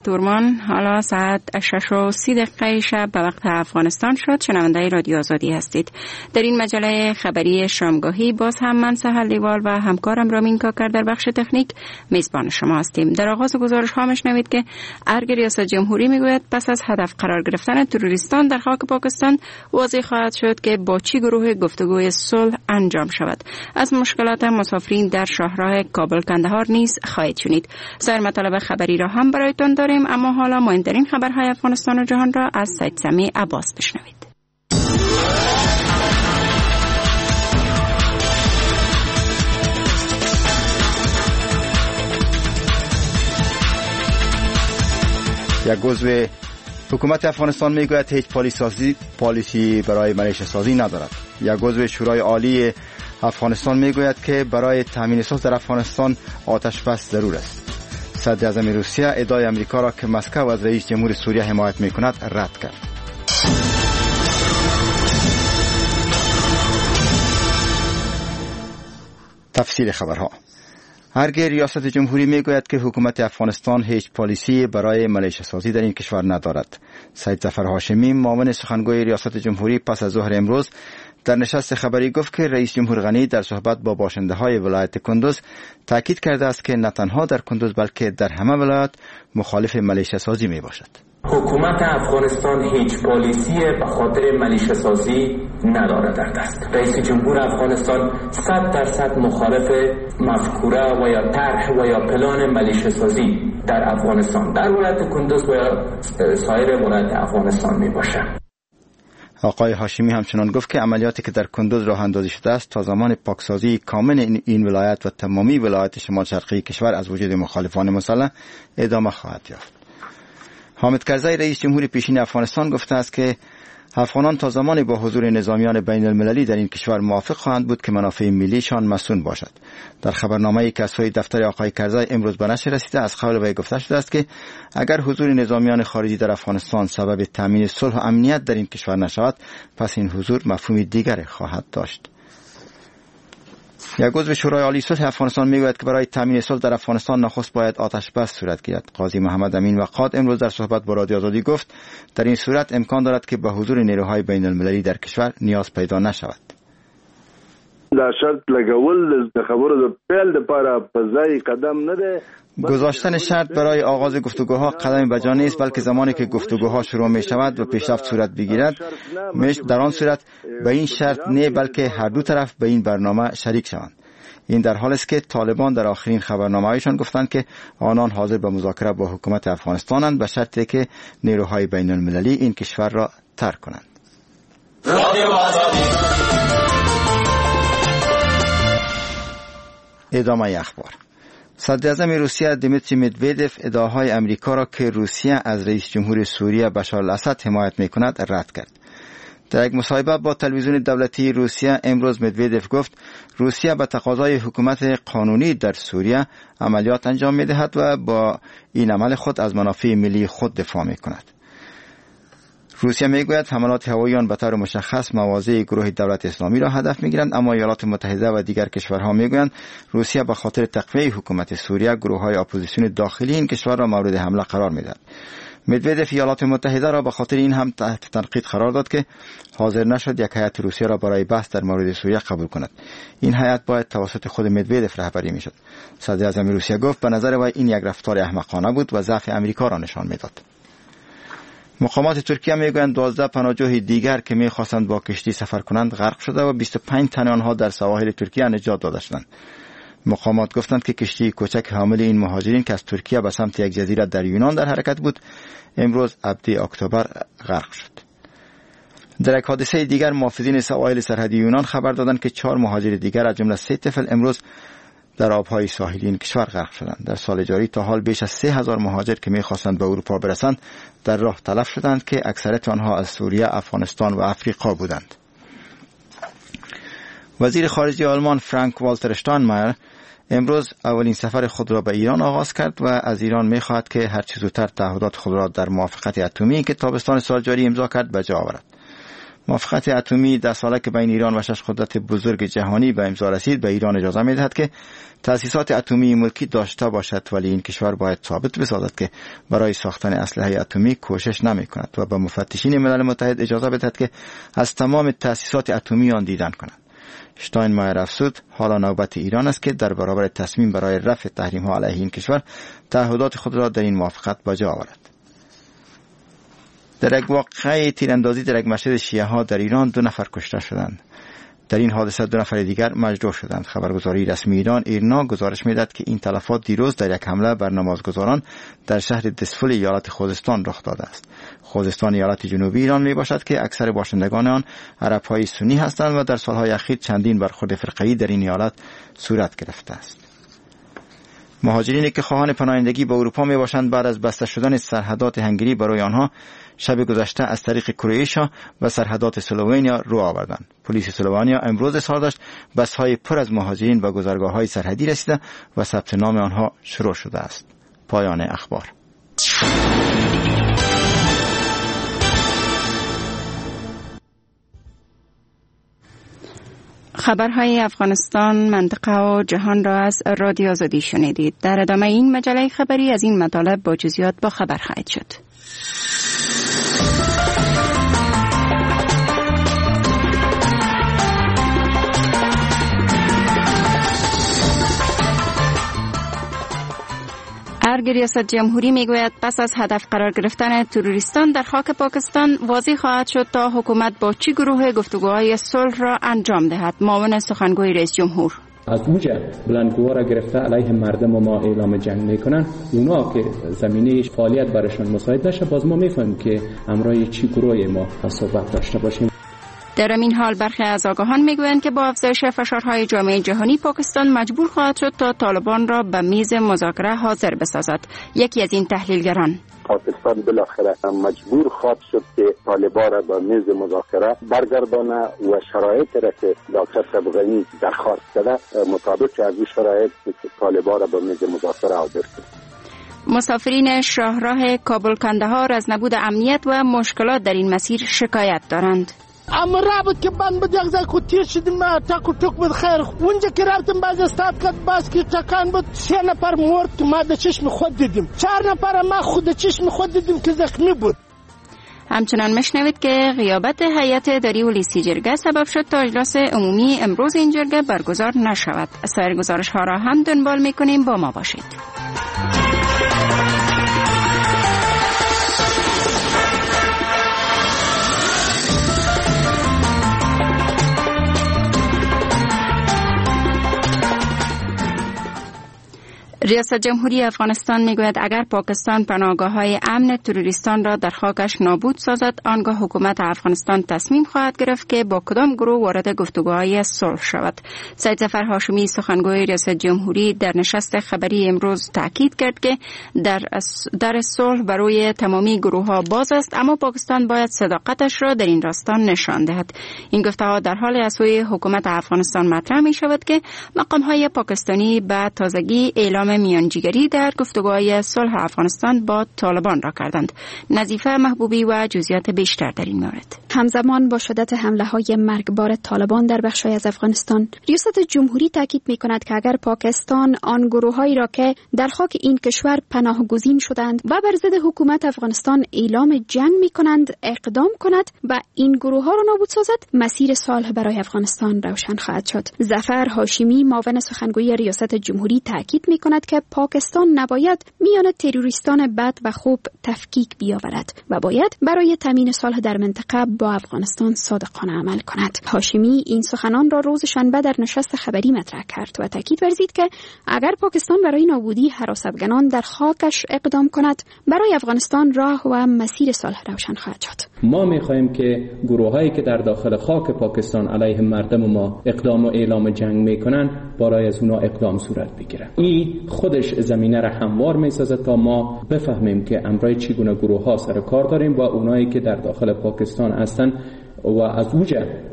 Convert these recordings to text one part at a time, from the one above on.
تورمان. حالا ساعت 6:30 شب به وقت افغانستان شد. شنونده رادیو آزادی هستید. در این مجله خبری شامگاهی باز هم من سهل لیوال و همکارم رامین کاکر در بخش تکنیک میزبان شما هستیم. در آغاز گزارش ها میشنوید که ارگ ریاست جمهوری میگوید پس از هدف قرار گرفتن تروریستان در خاک پاکستان واضح خواهد شد که با چه گروه گفتگوی صلح انجام شود. از مشکلات مسافرین در شاهراه کابل کندهار نیز خواهید شنید. سایر مطالب خبری را هم برایتان داریم، اما حالا مهمترین خبرهای افغانستان و جهان را از سید سمی عباس بشنوید. یک عضو حکومت افغانستان میگوید هیچ پالیسی برای ملیشه سازی ندارد. یک عضو شورای عالی افغانستان میگوید که برای تامین ساز در افغانستان آتش بس ضرور است. صدر اعظم روسیه ادعای امریکا را که مسکو از رئیس جمهور سوریه حمایت میکند رد کرد. تفصیل خبرها. ارگ ریاست جمهوری میگوید که حکومت افغانستان هیچ پالیسی برای ملیشه سازی در این کشور ندارد. سید ظفر هاشمی معاون سخنگوی ریاست جمهوری پس از ظهر امروز در نشست خبری گفت که رئیس جمهور غنی در صحبت با باشنده‌های ولایت کندوز تاکید کرده است که نه تنها در کندوز بلکه در همه ولایات مخالف ملیشه سازی می باشد. حکومت افغانستان هیچ پالیسی به خاطر ملیشه سازی ندارد در دست. رئیس جمهور افغانستان 100% مخالف مفکوره و یا طرح و یا پلان ملیشه سازی در افغانستان در ولایت کندوز و یا سایر ولایت افغانستان می باشد. آقای هاشمی همچنان گفت که عملیاتی که در کندوز راه اندازی شده است تا زمان پاکسازی کامل این ولایت و تمامی ولایت شمال شرقی کشور از وجود مخالفان مسلح ادامه خواهد یافت. حامد کرزی رئیس جمهور پیشین افغانستان گفته است که افغانان تا زمانی با حضور نظامیان بین المللی در این کشور موافق خواهند بود که منافع ملیشان مصون باشد. در خبرنامه‌ای که از سوی دفتر آقای کرزی امروز به نشر رسیده از قول وی گفته شده است که اگر حضور نظامیان خارجی در افغانستان سبب تامین صلح و امنیت در این کشور نشود پس این حضور مفهومی دیگر خواهد داشت. یک عضو شورای عالی صلح افغانستان میگوید که برای تامین صلح در افغانستان نخست باید آتش بس صورت گیرد. قاضی محمد امین وقاد امروز در صحبت با رادیو آزادی گفت در این صورت امکان دارد که به حضور نیروهای بین المللی در کشور نیاز پیدا نشود. دا شرط لګول د خبرو د پیل لپاره په ځای قدم نه ده. گذاشتن شرط برای آغاز گفتگوها قدم به جا نیست، بلکه زمانی که گفتگوها شروع می شود و پیشرفت صورت بگیرد در آن صورت به این شرط نه بلکه هر دو طرف به این برنامه شریک شوند. این در حالی است که طالبان در آخرین خبرنامه‌هایشان گفتند که آنان حاضر به مذاکره با حکومت افغانستانند به شرطی که نیروهای بین المللی این کشور را ترک کنند. ادامه اخبار. صدر اعظم روسیه دیمیتری مدودوف ادعاهای امریکا را که روسیه از رئیس جمهور سوریه بشار الاسد حمایت می‌کند رد کرد. در یک مصاحبه با تلویزیون دولتی روسیه امروز مدودوف گفت روسیه به تقاضای حکومت قانونی در سوریه عملیات انجام می‌دهد و با این عمل خود از منافع ملی خود دفاع می‌کند. روسیه میگوید حملات هوایی آن به طور مشخص مواضع گروه دولت اسلامی را هدف میگیرند، اما ایالات متحده و دیگر کشورها میگویند روسیه به خاطر تقویت حکومت سوریه گروه‌های اپوزیسیون داخلی این کشور را مورد حمله قرار میدهد. مدودوف ایالات متحده را به خاطر این هم تحت تنقید قرار داد که حاضر نشد یک هیئت روسیه را برای بحث در مورد سوریه قبول کند. این هیئت باید توسط خود مدودوف رهبری میشد. صدر اعظم روسیه گفت به نظر وی این یک رفتار احمقانه بود و ضعف امریکا را نشان میداد. مقامات ترکیه میگویند 12 پناهجوی دیگر که میخواستند با کشتی سفر کنند غرق شده و 25 تن آنها در سواحل ترکیه نجات داده شدند. مقامات گفتند که کشتی کوچک حامل این مهاجرین که از ترکیه به سمت یک جزیره در یونان در حرکت بود امروز 7 اکتبر غرق شد. در یک حادثه دیگر محافظین سواحل سرحدی یونان خبر دادند که 4 مهاجر دیگر از جمله 3 طفل امروز در آبهای ساحلی این کشور غرق شدند. در سال جاری تا حال بیش از 3000 مهاجر که می‌خواستند به اروپا برسند در راه تلف شدند که اکثریت آنها از سوریه، افغانستان و افریقا بودند. وزیر خارجه آلمان فرانک والتر اشتاینمایر امروز اولین سفر خود را به ایران آغاز کرد و از ایران می‌خواهد که هر چه زودتر تعهدات خود را در موافقت اتمی که تابستان سال جاری امضا کرد به جا آورد. موافقت اتمی 10 ساله که بین ایران و 6 قدرت بزرگ جهانی به امضا رسید به ایران اجازه می‌دهد که تأسیسات اتمی ملکی داشته باشد، ولی این کشور باید ثابت بسازد که برای ساختن اسلحه اتمی کوشش نمی‌کند و به مفتشین ملل متحد اجازه بدهد که از تمام تأسیسات اتمی آن دیدن کنند. شتاینمایر افزود حالا نوبت ایران است که در برابر تصمیم برای رفع تحریم‌ها علیه این کشور تعهدات خود را در این موافقت به جا آورد. در یک واقعه تیراندازی در یک مسجد شیعه ها در ایران 2 نفر کشته شدند. در این حادثه 2 نفر دیگر مجروح شدند. خبرگزاری رسمی ایران ایرنا گزارش می‌دهد که این تلفات دیروز در یک حمله بر نمازگزاران در شهر دسفل ایالت خوزستان رخ داده است. خوزستان ایالت جنوبی ایران میباشد که اکثر باشندگان آن عرب‌های سنی هستند و در سالهای اخیر چندین برخورد فرقه‌ای در این ایالت صورت گرفته است. مهاجرینی که خواهان پناهندگی به اروپا میباشند بعد از بسته شدن سرحدات هنگری برای آنها شب گذشته از طریق کرواتیا و سرحدات اسلوونیا رو آوردند. پلیس اسلوونیا امروز اظهار داشت بس‌های پر از مهاجرین به گذرگاه‌های سرحدی رسیده و ثبت نام آنها شروع شده است. پایان اخبار. خبرهای افغانستان، منطقه و جهان را از رادیو آزادی شنیدید. در ادامه این مجله خبری از این مطالب با جزئیات با خبر خواهید شد. ارگ ریاست جمهوری میگوید پس از هدف قرار گرفتن تروریستان در خاک پاکستان واضح خواهد شد تا حکومت با چه گروه گفتگوهای صلح را انجام دهد. معاون سخنگوی رئیس جمهور از اوج بلندگوها را گرفته علیه مردم و ما اعلام جنگ میکنن، اونا که زمینه فعالیت برشان مساعد نشه، باز ما میفهمیم که همراه چی گروهی ما صحبت داشته باشیم. در این حال برخی از آگاهان میگویند که با افزایش فشارهای جامعه جهانی پاکستان مجبور خواهد شد تا طالبان را به میز مذاکره حاضر بسازد. یکی از این تحلیلگران: پاکستان بالاخره مجبور خواهد شد که طالبان را به میز مذاکره برگردانه و شرایط را که دکتر اشرف درخواست کرده مطابق از این شرایط طالبان را به میز مذاکره حاضر کنه. مسافرین شاهراه کابل کندهار از نبود امنیت و مشکلات در این مسیر شکایت دارند. اما رابط که بند بود یک زای تیر شدیم تاک و توک بود خیر. اونجا که رفتم باز استاد کرد باز که تکان بود 3 نفر مرد که ما در چشم خود دیدیم، 4 نفر ما خود در چشم خود دیدیم که زخمی بود. همچنان مشنوید که غیابت هیئت اداری و لیستی جرگه سبب شد تا اجلاس عمومی امروز این جرگه برگزار نشود. سایر گزارش ها را هم دنبال میکنیم، با ما باشید. ریاست جمهوری افغانستان میگوید اگر پاکستان پناهگاه‌های امن تروریستان را در خاکش نابود سازد، آنگاه حکومت افغانستان تصمیم خواهد گرفت که با کدام گروه وارد گفتگوهای صلح شود. سید ظفر هاشمی سخنگوی ریاست جمهوری در نشست خبری امروز تاکید کرد که در صلح برای تمامی گروه‌ها باز است، اما پاکستان باید صداقتش را در این راستا نشان دهد. این گفته‌ها در حال از سوی حکومت افغانستان مطرح می‌شود که مقام‌های پاکستانی به تازگی اعلام میانجیگری در گفتگوهای صلح افغانستان با طالبان را کردند. نظیفه محبوبی و جزئیات بیشتر در این مورد. همزمان با شدت حمله‌های مرگبار طالبان در بخش‌های از افغانستان، ریاست جمهوری تاکید می‌کند که اگر پاکستان آن گروه‌هایی را که در خاک این کشور پناهگزین شدند و بر ضد حکومت افغانستان اعلام جنگ می‌کنند اقدام کند و این گروه‌ها را نابود سازد، مسیر صلح برای افغانستان روشن خواهد شد. ظفر هاشمی معاون سخنگوی ریاست جمهوری تاکید می‌کند که پاکستان نباید میان تروریستان بد و خوب تفکیک بیاورد و باید برای تامین صلح در منطقه با افغانستان صادقانه عمل کند. هاشمی این سخنان را روز شنبه در نشست خبری مطرح کرد و تاکید ورزید که اگر پاکستان برای نابودی هراس افغانان در خاکش اقدام کند، برای افغانستان راه و مسیر صلح روشن خواهد شد. ما می‌خواهیم که گروه‌هایی که در داخل خاک پاکستان علیه مردم ما اقدام و اعلام جنگ می‌کنند، برای از اونها اقدام صورت بگیرد. این خودش زمینه را هموار می‌سازد تا ما بفهمیم که امرای چگونه گروه‌ها سر کار داریم و اونایی که در داخل پاکستان هستند و از اوج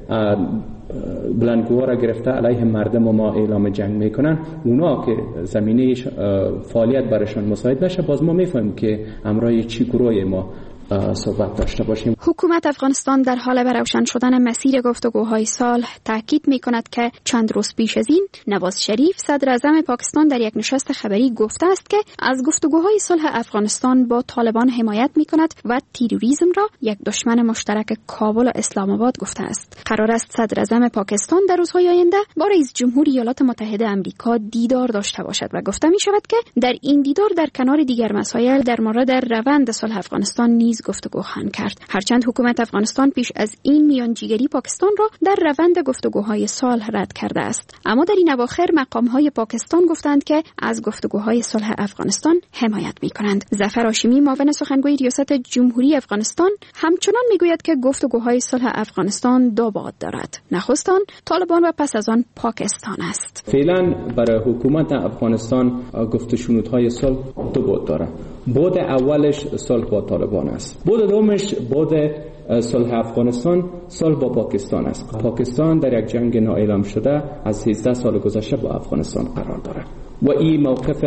بلندگوها را گرفته علیه مردم و ما اعلام جنگ میکنن، اونا که زمینه فعالیت برشان مساعد نشه، باز ما میفهمیم که امرای چی گروهی ما صحبت داشته باشیم. حکومت افغانستان در حال بروشن شدن مسیر گفتگوهای صلح تاکید می‌کند که چند روز پیش از این نواز شریف صدر اعظم پاکستان در یک نشست خبری گفته است که از گفتگوهای صلح افغانستان با طالبان حمایت می‌کند و تروریسم را یک دشمن مشترک کابل و اسلام آباد گفته است. قرار است صدر اعظم پاکستان در روزهای آینده با رئیس جمهور ایالات متحده آمریکا دیدار داشته باشد و گفته می‌شود که در این دیدار در کنار دیگر مسائل در مورد روند صلح افغانستان نیز گفتگو خواهند کرد. هرچند حکومت افغانستان پیش از این میانجیگری پاکستان را در روند گفتگوهای صلح رد کرده است، اما در این اواخر مقام‌های پاکستان گفتند که از گفتگوهای صلح افغانستان حمایت می‌کنند. ظفر هاشمی معاون سخنگوی ریاست جمهوری افغانستان همچنان می‌گوید که گفتگوهای صلح افغانستان دو بعد دارد. نخست آن طالبان و پس از آن پاکستان است. فعلا برای حکومت افغانستان گفت و شنودهای صلح دو بعد دارد. بعد اولش صلح با طالبان است. بعد دومش بعد صلح افغانستان صلح با پاکستان است. پاکستان در یک جنگ نااعلام شده از 13 سال گذشته با افغانستان قرار دارد و این موقف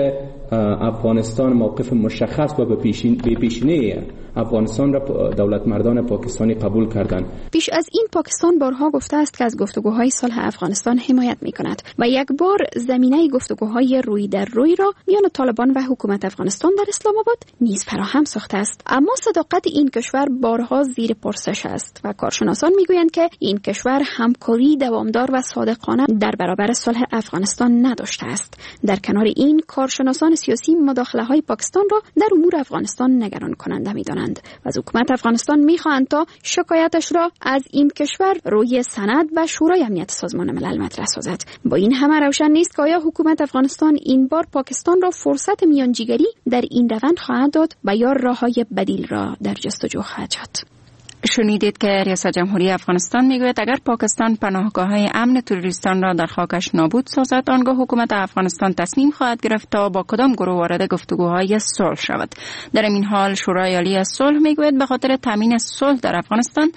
افغانستان موقف مشخص و به پیشینه افغانستان را دولت مردان پاکستانی قبول کردند. پیش از این پاکستان بارها گفته است که از گفتگوهای صلح افغانستان حمایت می‌کند و یک بار زمینه گفتگوهای روی در روی را میان طالبان و حکومت افغانستان در اسلام آباد نیز فراهم ساخته است. اما صداقت این کشور بارها زیر پرسش است و کارشناسان میگویند که این کشور همکاری دوامدار و صادقانه در برابر صلح افغانستان نداشته است. در کنار این کارشناسان سیاسی مداخله‌های پاکستان را در امور افغانستان نگران کننده می‌دانند و از حکومت افغانستان می‌خواهند تا شکایتش را از این کشور روی سند و شورای امنیت سازمان ملل مطرح سازد. با این همه روشن نیست که آیا حکومت افغانستان این بار پاکستان را فرصت میانجیگری در این روند خواهد داد و یا راه‌های بدیل را در جستجو خواهد شد. شنیدید که ریاست جمهوری افغانستان میگوید اگر پاکستان پناهگاه‌های امن تروریستان را در خاکش نابود سازد، آنگاه حکومت افغانستان تصمیم خواهد گرفت تا با کدام گروه وارد گفتگوهای صلح شود. در این حال شورای عالی صلح میگوید به خاطر تامین صلح در افغانستان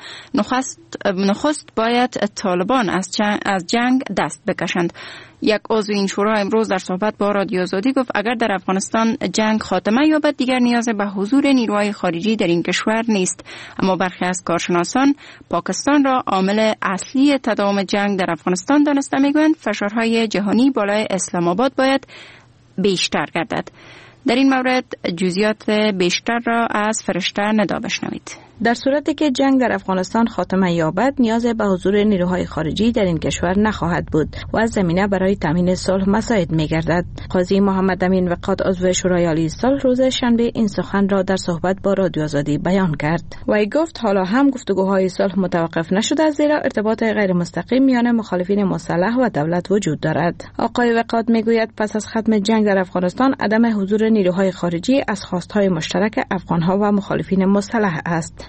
نخست باید طالبان از جنگ دست بکشند. یک عضو این شورا امروز در صحبت با رادیو آزادی گفت اگر در افغانستان جنگ خاتمه یابد دیگر نیاز به حضور نیروهای خارجی در این کشور نیست. اما برخی از کارشناسان پاکستان را عامل اصلی تداوم جنگ در افغانستان دانسته میگویند فشارهای جهانی بالای اسلام آباد باید بیشتر گردد. در این مورد جزئیات بیشتر را از فرشته ندا بشنوید. در صورتی که جنگ در افغانستان خاتمه یابد نیاز به حضور نیروهای خارجی در این کشور نخواهد بود و از زمینه برای تامین صلح مساعد می‌گردد. قاضی محمد امین وقاد عضو شورای عالی صلح روز شنبه این سخن را در صحبت با رادیو آزادی بیان کرد. وی گفت حالا هم گفتگوهای صلح متوقف نشده زیرا ارتباط غیر مستقیم میان مخالفین مسلح و دولت وجود دارد. آقای وقاد میگوید پس از ختم جنگ در افغانستان عدم حضور نیروهای خارجی از خواستهای مشترک افغانها و مخالفین مسلح است.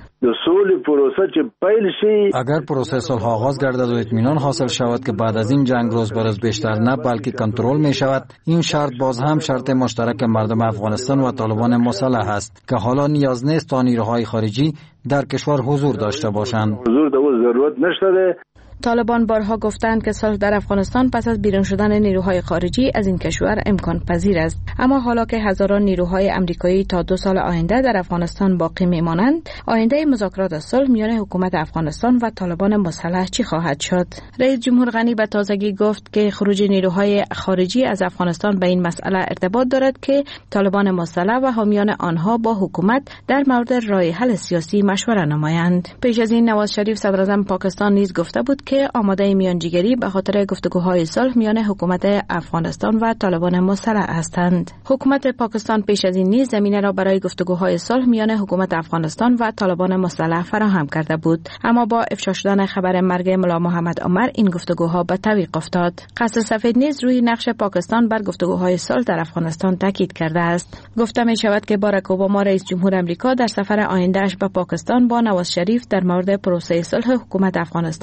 اگر پروسه صلح آغاز گردد و اطمینان حاصل شود که بعد از این جنگ روز به روز بیشتر نه بلکه کنترل می شود، این شرط باز هم شرط مشترک مردم افغانستان و طالبان مسلح است که حالا نیاز نیست تا نیروهای خارجی در کشور حضور داشته باشند. حضور در ضرورت نشده. طالبان بارها گفتند که صلح در افغانستان پس از بیرون شدن نیروهای خارجی از این کشور امکان پذیر است، اما حالا که هزاران نیروهای آمریکایی تا 2 سال آینده در افغانستان باقی میمانند، آینده مذاکرات صلح میان حکومت افغانستان و طالبان مسلح چی خواهد شد؟ رئیس جمهور غنی به تازگی گفت که خروج نیروهای خارجی از افغانستان به این مسئله ارتباط دارد که طالبان مسلح و حامیان آنها با حکومت در مورد راه حل سیاسی مشوره نمایند. پیش از این نواز شریف صدر اعظم پاکستان نیز گفته بود که آماده میانجیگری به خاطر گفتگوهای صلح میان حکومت افغانستان و طالبان مسلح هستند. حکومت پاکستان پیش از این نیز زمینه را برای گفتگوهای صلح میان حکومت افغانستان و طالبان مسلح فراهم کرده بود، اما با افشا شدن خبر مرگ ملا محمد عمر این گفتگوها به تعویق افتاد. قصر سفید نیز روی نقش پاکستان بر گفتگوهای صلح در افغانستان تاکید کرده است. گفته می شود که باراک اوباما رئیس جمهور آمریکا در سفر آینده‌اش به پاکستان با نواز شریف در مورد پروسه صلح حکومت افغانستان با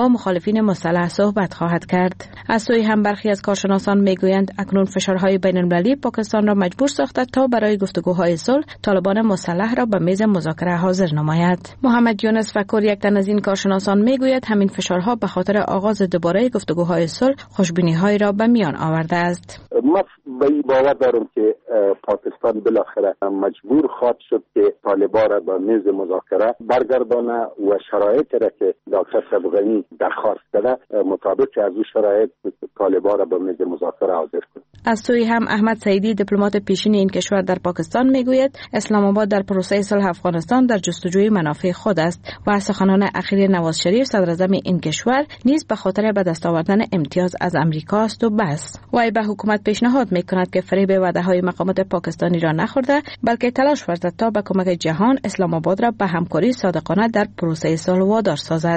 با مخالفین مسلح صحبت خواهد کرد. از سوی هم برخی از کارشناسان میگویند اکنون فشارهای بین‌المللی پاکستان را مجبور ساخته تا برای گفتگوهای صلح طالبان مسلح را به میز مذاکره حاضر نماید. محمد یونس فکر، یک تن از این کارشناسان، میگوید همین فشارها به خاطر آغاز دوباره گفتگوهای صلح خوشبینی‌های را به میان آورده است. من به این باور دارم که پاکستان بالاخره مجبور خواهد شد که طالبان را به میز مذاکره برگردانه و شرایطی را که دکتر اشرف غنی درخواست کرده مطابق از او شرایط طالبان را به میز مذاکره حاضر کنه. از سوی هم احمد سعیدی، دیپلمات پیشین این کشور در پاکستان، میگوید اسلام آباد در پروسه صلح افغانستان در جستجوی منافع خود است و سخنان اخیر نواز شریف صدر اعظم این کشور نیز به خاطر به دست آوردن امتیاز از امریکا است و بس. وی به حکومت پیشنهاد میکند که فریب وعده‌های مقامات پاکستانی را نخورده، بلکه تلاش ورزد تا به کمک جهان اسلام آباد را به همکاری صادقانه در پروسه صلح وادار سازد.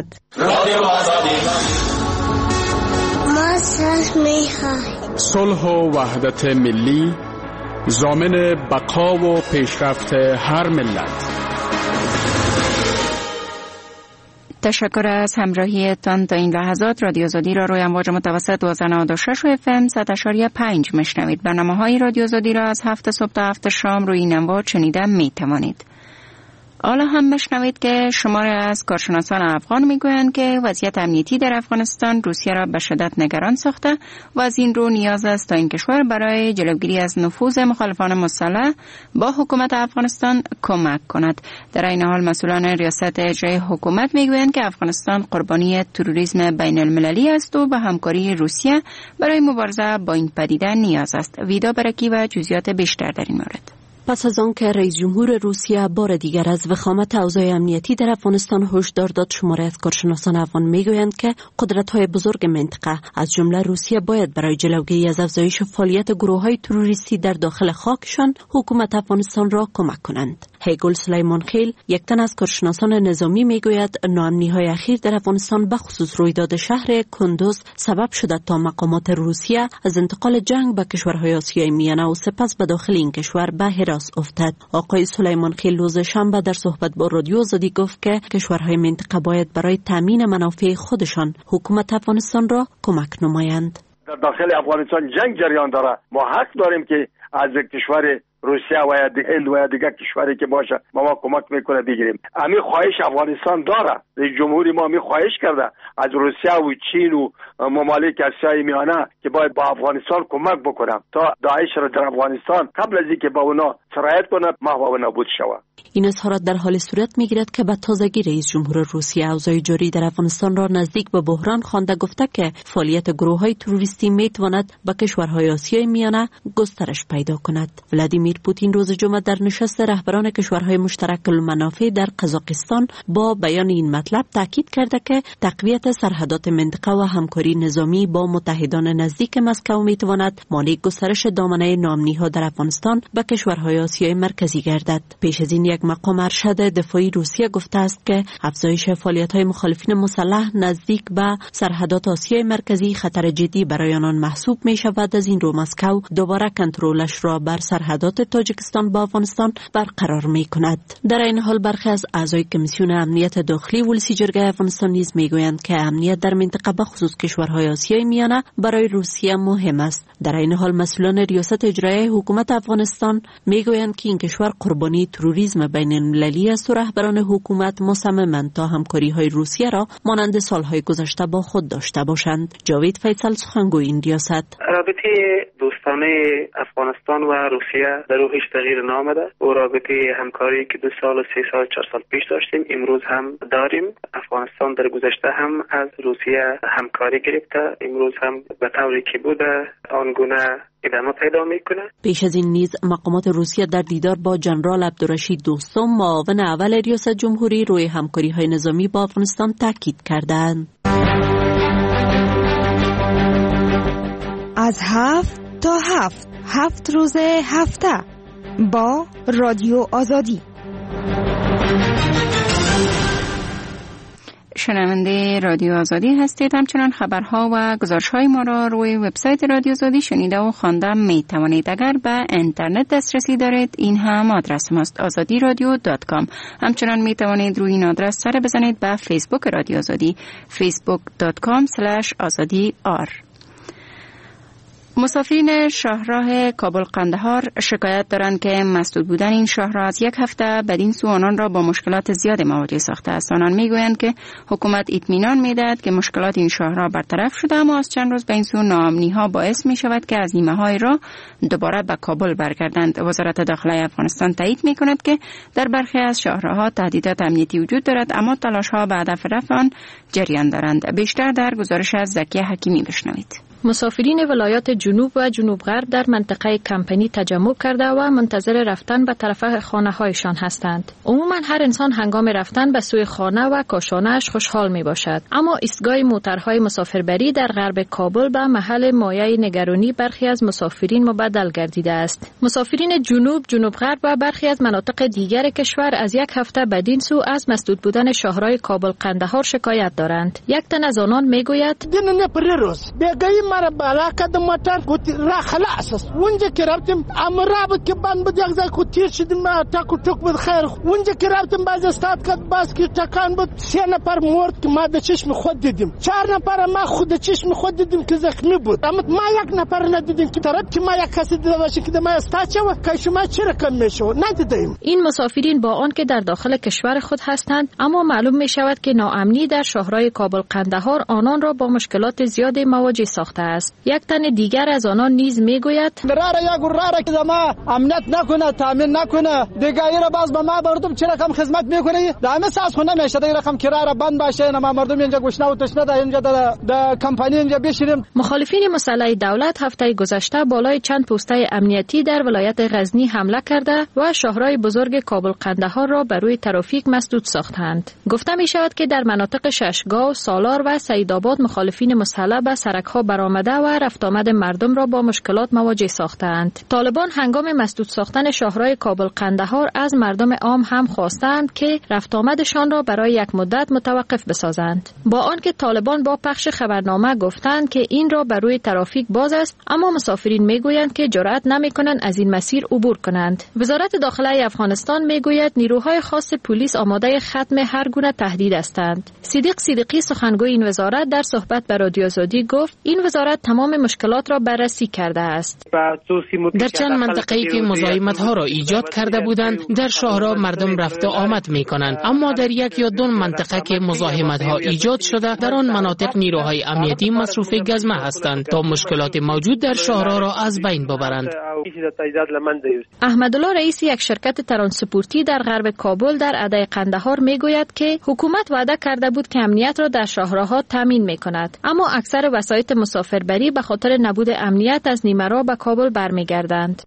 صلح و وحدت ملی ضامن بقا و پیشرفت هر ملت. تشکر از همراهیتان تا این لحظات. رادیو آزادی را روی امواج متوسط 1296 و FM 100.5 میشنوید. برنامه‌های رادیو آزادی را از 7 صبح تا 7 شام روی این امواج شنیده میتوانید. حالا هم بشنوید که شماری از کارشناسان افغان میگویند که وضعیت امنیتی در افغانستان روسیه را به شدت نگران ساخته و از این رو نیاز است تا این کشور برای جلوگیری از نفوذ مخالفان مسلح با حکومت افغانستان کمک کند. در این حال مسئولان ریاست اجرایی حکومت میگویند که افغانستان قربانی تروریسم بین المللی است و به همکاری روسیه برای مبارزه با این پدیده نیاز است. ویدا برکی و جزئیات بیشتر در این مورد. پس از آن که رئیس جمهور روسیه بار دیگر از وخامت اوضاع امنیتی در افغانستان هشدار داد، شماری از کارشناسان افغان میگویند که قدرت‌های بزرگ منطقه از جمله روسیه باید برای جلوگیری از افزایش فعالیت گروه‌های تروریستی در داخل خاکشان حکومت افغانستان را کمک کنند. هیگل سلیمان خیل، یک تن از کارشناسان نظامی، میگوید ناامنی‌های اخیر در افغانستان به خصوص رویداد شهر کندوز سبب شده تا مقامات روسیه از انتقال جنگ به کشورهای آسیای میانه و سپس به داخل این کشور به حراس افتد. آقای سلیمان خیل روز شنبه در صحبت با رادیو آزادی گفت که کشورهای منطقه باید برای تامین منافع خودشان حکومت افغانستان را کمک نمایند. در داخل افغانستان جنگ جریان داره. ما حق داریم که از کشور روسیه و یا هند و یا دیگر کشوری که باشه ما کمک میکنه بگیریم. همین خواهش افغانستان داره. رئیس جمهوری ما همین خواهش کرده از روسیه و چین و ممالک آسیای میانه که باید با افغانستان کمک بکنه تا داعش را در افغانستان قبل از اینکه با اونا سرایت کنه محو و نابود شود. این اظهارات در حال صورت میگیرد که به تازگی رئیس جمهور روسیه اوضاع جاری در افغانستان را نزدیک به بحران خوانده، گفته که فعالیت گروه‌های تروریستی میتواند به کشورهای آسیای میانه گسترش پیدا کند. ولادیمیر پوتین روز جمعه در نشست رهبران کشورهای مشترک المنافع در قزاقستان با بیان این مطلب تاکید کرده که تقویت سرحدات منطقه و همکاری نظامی با متحدان نزدیک مسکو میتواند مانع گسترش دامنه ناامنی‌ها در افغانستان به کشورهای آسیای مرکزی گردد. پیش از این یک مقام ارشد دفاعی روسیه گفته است که افزایش فعالیت‌های مخالفین مسلح نزدیک به سرحدات آسیای مرکزی خطر جدی برای آنان محسوب می‌شود. از این رو مسکو دوباره کنترلش را بر سرحدات تاجیکستان با افغانستان برقرار می‌کند. در این حال برخی از اعضای کمیسیون امنیت داخلی ولسی جرگه افغانستان نیز می‌گویند که امنیت در منطقه به خصوص کشورهای آسیای میانه برای روسیه مهم است. در این حال مسئولان ریاست اجرایی حکومت افغانستان می‌گویند که این کشور قربانی تروریسم بین المللی است و رهبران حکومت مصممند تا همکاری‌های روسیه را مانند سالهای گذشته با خود داشته باشند. جاوید فیصل، سخنگوی این ریاست: رابطه دوستانه افغانستان و روسیه در روحش تغییر نامده و رابطه همکاری که 2 سال و 3 سال 4 سال پیش داشتیم امروز هم داریم. افغانستان در گذشته هم از روسیه همکاری گرفته، امروز هم به طوری که بوده آنگونه ادامه پیدا میکنه. پیش از این نیز مقامات روسیه در دیدار با جنرال عبدالرشید دوستم، معاون اول ریاست جمهوری، روی همکاری‌های نظامی با افغانستان تاکید کردند. از 7 تا 7 روز هفته با رادیو آزادی. شنونده رادیو آزادی هستید. همچنان خبرها و گزارش‌های ما را روی وبسایت رادیو آزادی شنیده و خوانده می توانید. اگر به اینترنت دسترسی دارید این هم آدرس ماست azadiradio.com. همچنان می توانید روی این آدرس سر بزنید به فیسبوک رادیو آزادی facebook.com/azadi.r. مسافرین شاهراه کابل قندهار شکایت دارند که مسدود بودن این شاهراه از یک هفته بدین سو آنان را با مشکلات زیاد مواجه ساخته است. آنان میگویند که حکومت اطمینان میدهد که مشکلات این شاهراه برطرف شده، اما از چند روز به این سو ناامنی‌ها باعث می شود که از نیمه‌های راه دوباره به کابل برگردند. وزارت داخله افغانستان تایید میکند که در برخی از شاهراه‌ها تهدیدات امنیتی وجود دارد، اما تلاش‌ها به هدف رفع آن جریان دارند. بیشتر در گزارش از زکیه حکیمی بشنوید. مسافرین ولایات جنوب و جنوب غرب در منطقه کمپنی تجمع کرده و منتظر رفتن به طرف خانه‌هایشان هستند. عموما هر انسان هنگام رفتن به سوی خانه و کاشانه‌اش خوشحال می باشد، اما ایستگاه موترهای مسافربری در غرب کابل به محل مایه نگرانی برخی از مسافرین مبدل گردیده است. مسافرین جنوب، جنوب غرب و برخی از مناطق دیگر کشور از یک هفته بدین سو از مسدود بودن شاهراه کابل قندهار شکایت دارند. یک تن از آنان میگوید مرا بالا کردم موتر گفت را خلاص است. اونجا که رفتیم امرا بود که بند بود یک زای تیر شدیم تاک و توک بود خیر. اونجا که رفتیم باز استاد کرد باز که تکان بود 3 نفر مرد که ما به چشم خود دیدیم. 4 نفر ما خود چشم خود دیدیم که زخمی بود، اما ما یک نفر ندیدیم که طرف که ما یک کسی دیده باشه که ما استاد شو که شما چرا کم میشو ندیدیم. این مسافرین با آن که در داخل کشور خود هستند، اما معلوم می شود که ناامنی در شاهراه کابل قندهار آنان را با مشکلات زیاد مواجه ساخته است. یک تن دیگر از آنان نیز میگوید راره یا گراره که ما امنیت نکنه، تامین نکنه، دیگه را باز به ما بردم چرا کم خدمت میکنی؟ دائما ساز خونه میشه دیگه رقم کرایه بند باشه، ما مردم اینجا گوشنه و تشنه ده اینجا در کمپانی اینجا بشینیم. مخالفین مسلح دولت هفته گذشته بالای چند پوسته امنیتی در ولایت غزنی حمله کرده و شاهراه بزرگ کابل قندهار را بر روی ترافیک مسدود ساختند. گفته می شود که در مناطق ششگاو، سالار و سیدآباد مخالفین مسلح به سرک‌ها برآمده و رفت آمد مردم را با مشکلات مواجه ساختند. طالبان هنگام مسدود ساختن شاهراه کابل قندهار از مردم عام هم خواستند که رفت آمدشان را برای یک مدت متوقف بسازند. با آنکه طالبان با پخش خبرنامه گفتند که این را بر روی ترافیک باز است، اما مسافرین میگویند که جرأت نمیکنند از این مسیر عبور کنند. وزارت داخله افغانستان میگوید نیروهای خاص پلیس آماده ختم هر گونه تهدید هستند. صدیق صدیقی سخنگوی این وزارت در صحبت با رادیو آزادی گفت این وزارت تمام مشکلات را بررسی کرده است. در چند منطقه‌ای که مزاحمت‌ها را ایجاد کرده بودند در شاهراه مردم رفت و آمد می‌کنند، اما در یک یا دو منطقه که مزاحمت‌ها ایجاد شده در آن مناطق نیروهای امنیتی مصروف گزمه هستند تا مشکلات موجود در شاهراه را از بین ببرند. احمدالله رئیس یک شرکت ترانسپورتی در غرب کابل در اده قندهار میگوید که حکومت وعده کرده بود که امنیت را در شاهراه‌ها تامین می‌کند، اما اکثر وسایط مسافربری به خاطر نبود امنیت از نیمه راه به کابل برمیگردند.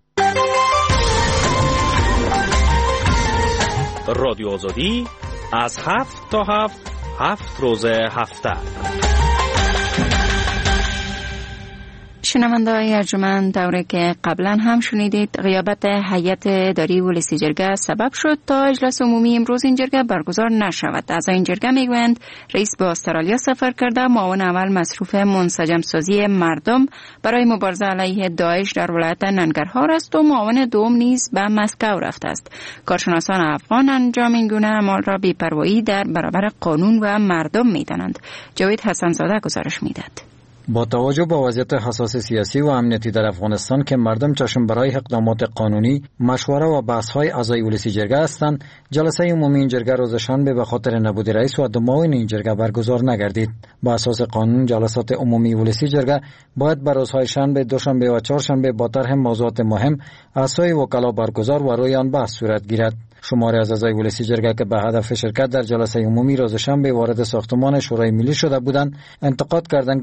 رادیو آزادی از 7 تا 7 روز هفته. شنونده‌های ارجمند، دوره که قبلا هم شنیدید غیابت هیئت اداری ولسی جرگه سبب شد تا اجلاس عمومی امروز این جرگه برگزار نشود. اعضای این جرگه میگویند رئیس به استرالیا سفر کرده، معاون اول مصروف منسجم سازی مردم برای مبارزه علیه داعش در ولایت ننگرهار است و معاون دوم نیز به مسکو رفته است. کارشناسان افغان انجام این گونه اعمال را بی‌پروایی در برابر قانون و مردم می‌دانند. جاوید حسن‌زاده گزارش می‌دهد. با توجه به وضعیت حساس سیاسی و امنیتی در افغانستان که مردم چشم برای اقدامات قانونی، مشوره و بحث‌های اعضای ولسی جرگه هستند، جلسه عمومی این جرگه روز شنبه به خاطر نبود رئیس و دو معاون این جرگه برگزار نگردید. با اساس قانون جلسات عمومی ولسی جرگه باید بر روزهای شنبه، دوشنبه و چهارشنبه با طرح موضوعات مهم اعضای وکلا برگزار و روی آن بحث صورت گیرد. شماری از اعضای ولسی جرگه که به هدف شرکت در جلسه عمومی روز شنبه وارد ساختمان شورای ملی شده بودند، انتقاد کردند که مسدود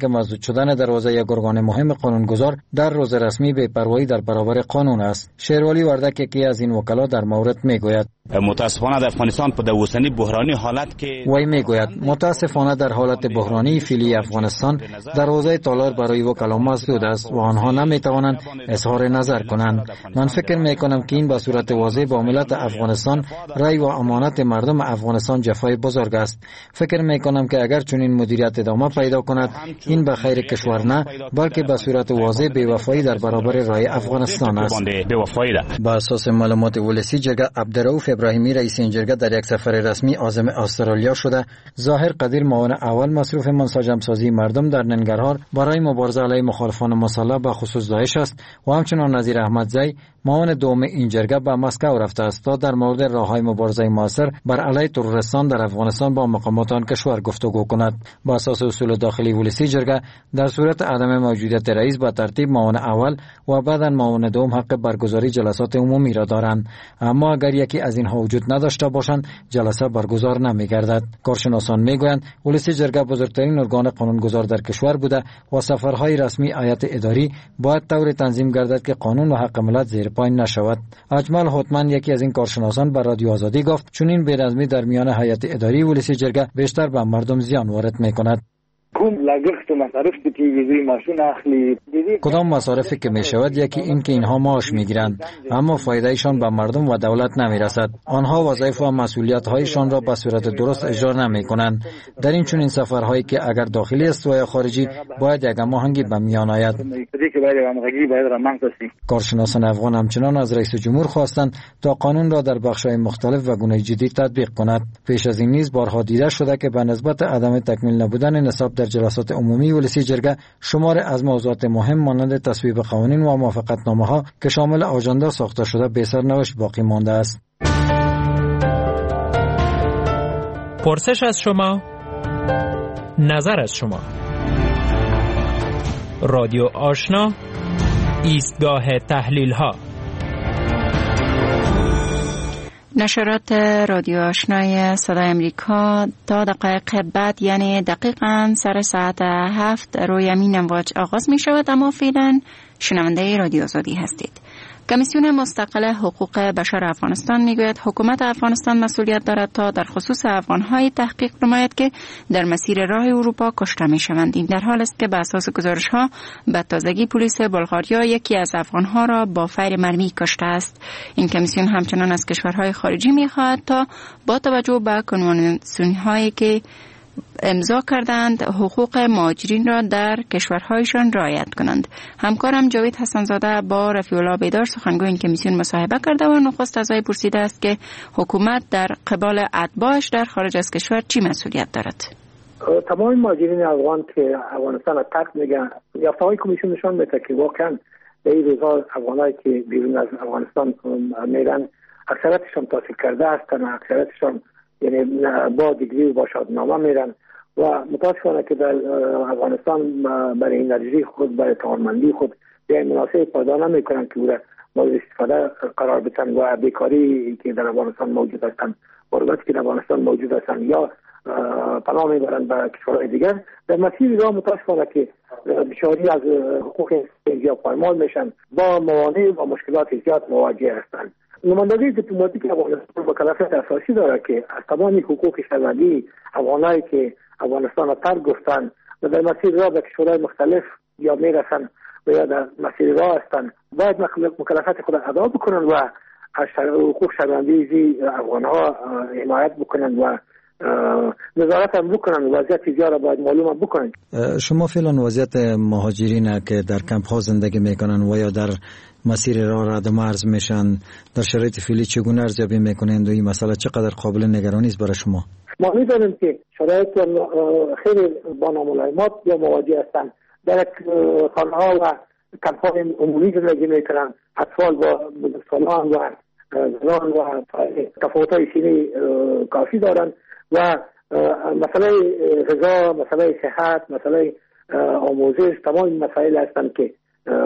شدن دروازه یک ارگان مهم قانونگذار در روز رسمی بی‌پروایی در برابر قانون است. شیرولی وردک یکی از این وکلا در مورد میگوید متاسفانه در افغانستان در وسنی بحرانی حالت که وی میگوید متاسفانه در حالت بحرانی فعلی افغانستان دروازه تالار برای وکلا مسدود است و آنها نمیتوانند اظهار نظر کنند. من فکر میکنم که این به صورت واضح با ملت افغانستان رای و امانت مردم افغانستان جفای بزرگ است. فکر میکنم که اگر چنین مدیریت ادامه پیدا کند این به خیر کشور نه بلکه به صورت واضح بی‌وفایی در برابر رای افغانستان است. با اساس معلومات ولسی جرگه عبدالرؤوف ابراهیمی رئیس این جرگه در یک سفر رسمی عازم استرالیا شده. ظاهر قدیر معاون اول مصروف منسجم سازی مردم در ننگرهار برای مبارزه علیه مخالفان مسلح به خصوص داعش است و همچنین نظیر احمدزی معاون دوم این جرگه به مسکو رفته است تا در مورد راههای مبارزه موثر بر علیه تروریستان در افغانستان با مقامات آن کشور گفتگو کند. با اساس اصول داخلی ولسی جرگه در صورت عدم موجودیت رئیس به ترتیب معاون اول و بعداً معاون دوم حق برگزاری جلسات عمومی را دارند، اما اگر یکی از اینها وجود نداشته باشند جلسه برگزار نمی‌گردد. کارشناسان میگویند ولسی جرگه بزرگترین ارگان قانونگذار در کشور بوده و سفرهای رسمی هیئت اداری باید طور تنظیم گردد که قانون و حق ملت زیر پای نشود. اجمل حتمن یکی از این کارشناسان به رادیو آزادی گفت چنین بی‌نظمی در میان هیئت اداری ولسی جرگه بیشتر به مردم زیان وارد می‌کند. کدام مصارفی که می شود یکی این که اینها معاش می گیرند اما فایده ایشان به مردم و دولت نمی رسد. آنها وظایف و مسئولیت هایشان را به صورت درست اجرا نمی کنند. در این چنین سفرهایی که اگر داخلی است و یا خارجی باید یک هماهنگی به میان آید. کارشناسان افغان همچنان از رئیس جمهور خواستند تا قانون را در بخش‌های مختلف و گونه جدی تطبیق کند. پیش از این نیز بارها دیده شده که به نسبت عدم تکمیل نبودن نصاب در جلسات عمومی ولسی جرگه شمار از موضوعات مهم مانند تصویب قوانین و موافقتنامه‌ها که شامل آژاندا ساخته شده بی سرنوشت باقی مانده است. پرسش از شما، نظر از شما. رادیو آشنا، ایستگاه تحلیل ها. نشرات رادیو آشنای صدای امریکا تا دقایق بعد یعنی دقیقاً سر ساعت 7 روی امین امواج آغاز می شود، اما فعلا شنونده رادیو آزادی هستید. کمیسیون مستقل حقوق بشر افغانستان میگوید حکومت افغانستان مسئولیت دارد تا در خصوص افغان‌های تحقیق نماید که در مسیر راه اروپا کشته می‌شوند. این در حال است که به اساس گزارش‌ها به تازگی پلیس بلغاریا یکی از افغان‌ها را با فیر مرمی کشته است. این کمیسیون همچنان از کشورهای خارجی می‌خواهد تا با توجه به کنوانسیون‌هایی که امضا کردند حقوق مهاجرین را در کشورهایشان رعایت کنند. همکارم جاوید حسنزاده با رفیع الله بیدار سخنگوی این کمیسیون مصاحبه کرده و نخست از وی پرسیده است که حکومت در قبال اتباعش در خارج از کشور چی مسئولیت دارد؟ تمام مهاجرین افغان که افغانستان را ترک میگن، یافته‌های کمیسیون نشان میده که واقعا در این روزها افغانایی که بیرون از افغانستان میرن اکثریتشان تحصیل کرده هستند، اکثریتشان یعنی با دیگری و با شهادتنامه میرن و متاسفانه که در افغانستان برای انرژی خود، برای توانمندی خود به مناسب پیدا نمیکنن که او را مورد استفاده قرار بدن و بیکاری که در افغانستان موجود هستند، غربتی که در افغانستان موجود هستند یا پناه میبرند به کشورهای دیگر. در مسیر راه متاسفانه که بسیاری از حقوق انسانی پایمال میشن، با موانع و مشکلات زیاد مواجه هستند. نمایندگی دیپلماتیک افغانستان با کلافیت اساسی داره که از تمام حقوق شهروندی افغانایی که افغانستان را ترک گفتن و در مسیر راه به کشورهای مختلف یا میرسن و یا در مسیر راه هستند باید مکلفیت خود ادا بکنن و از حقوق شهروندی افغانها حمایت بکنن و نظارت هم بکنن، وضعیت زیاد را باید معلوم بکنن. شما فعلا وضعیت مهاجرین که در کمپ ها زندگی میکنن و یا در مسیر راه رد مرز میشن در شرایط فعلی چگونه ارزیابی میکنند و این مسئله چقدر قابل نگرانی است برای شما؟ ما می‌دانیم که شرایط خیلی با ناملایمات یا مواجه هستند. در خانه‌ها و کمپ‌های عمومی زندگی میکنن، اطفال با بزرگسالان و زنان و تفاوت‌های سنی کافی دارند و مسئله غذا، مسئله صحت، مسئله آموزش، تمام مسائل هستند که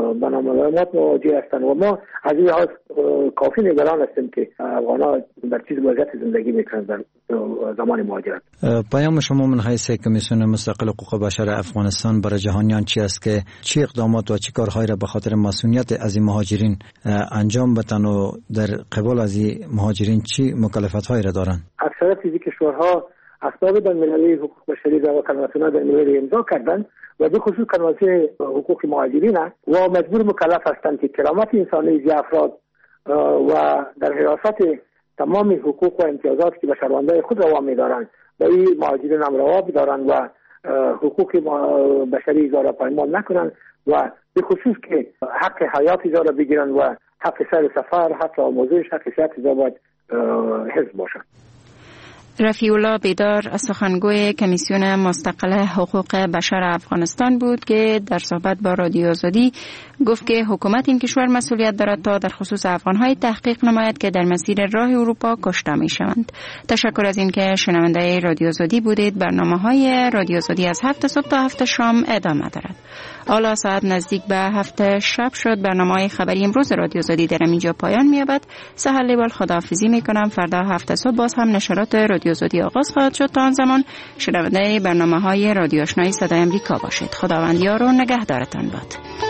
به ناملایمات مواجه هستند و ما از این لحاظ کافی نگران هستیم که افغان‌ها در چیز وضعیت زندگی میکنند در زمان مهاجرت. پیام شما من حیث کمیسیون مستقل حقوق بشر افغانستان برای جهانیان چی است که چی اقدامات و چی کارهایی را به خاطر مسئولیت از این مهاجرین انجام بدن و در قبال از این مهاجرین چی مکلفیت‌هایی را دارند؟ اکثر این کشورها اسباب بین‌المللی حقوق بشری و کنوانسیون بین‌المللی امضا کردند و به خصوص کنوانسیون حقوق مهاجرین و مجبور مکلف هستند که کرامت انسانی افراد و در حراست تمام حقوق و امتیازات که به شهروندان خود روا می‌دارند به این مهاجرین هم روا بدارند و حقوق بشری اجرا پایمال نکنند و به خصوص که حق حیات اجرا بگیرند و حق سر سفر، حق آموزش، حق صحت اجرا باید حفظ باشند. رفیع الله بیدار سخنگوی کمیسیون مستقل حقوق بشر افغانستان بود که در صحبت با رادیو آزادی گفت که حکومت این کشور مسئولیت دارد تا در خصوص افغان‌های تحقیق نماید که در مسیر راه اروپا کشته می‌شوند. تشکر از اینکه شنونده رادیو آزادی بودید. برنامه‌های رادیو آزادی از 7 صبح تا 7 شام ادامه دارد. حالا ساعت نزدیک به 7 شب شد. برنامه‌های خبری امروز رادیو آزادی در اینجا پایان می‌یابد. سحر لیوال خداحافظی می‌کنم. فردا 7 صبح باز هم نشرات رادیو آزادی آغاز خواهد شد. تا آن زمان شنونده برنامه‌های رادیو آشنایی صدای آمریکا باشید. خداوند یار و نگهدارتان باد.